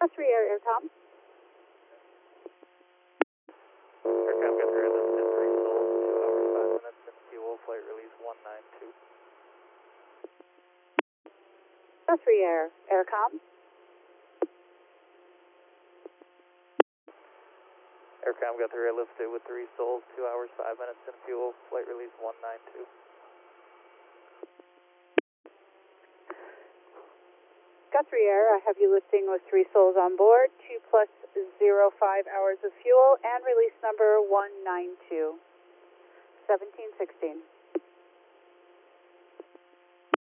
Guthrie Air, Aircom. Aircom Guthrie Air, listed 3 souls, 2 hours, 5 minutes in fuel, flight release 192. Guthrie Air, Aircom. Aircom Guthrie Air, listed with 3 souls, 2 hours, 5 minutes in fuel, flight release 192. Guthrie Air, I have you listing with 3 souls on board, 2 plus 05 hours of fuel, and release number 192. 1716.